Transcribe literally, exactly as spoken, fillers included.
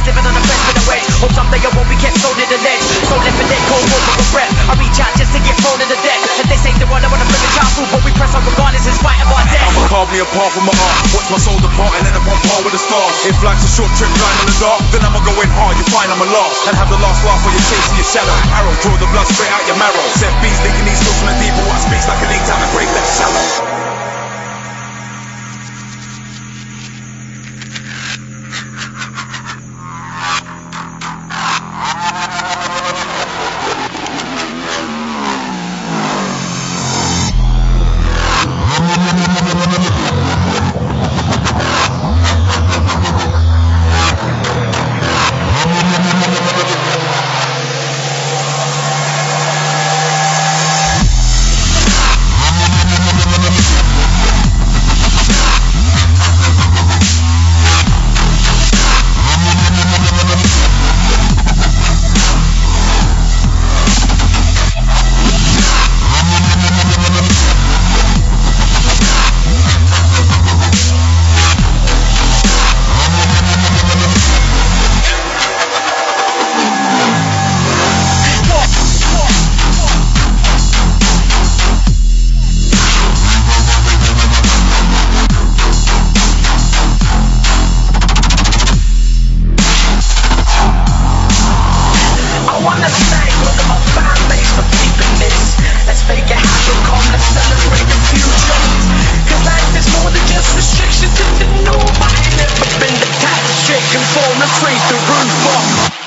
just living on a best of the wedge. Hope someday I won't be kept sold to the ledge. So left for dead, cold war for regret. I reach out just to get thrown to the deck. And they say the world I wanna bring the castle, but we press on regardless in spite of our death. I'ma carve me apart from my art. Watch my soul depart and end up on par with the stars. If life's a short trip blind in the dark, then I'ma go in hard, you find I'ma last. And have the last laugh while you're chasing your shadow. Arrow, draw the blood straight out your marrow. Set beats, leaking these thoughts from the deeper. What speaks like an eight time and break that shallow. Control the trees, the roof off.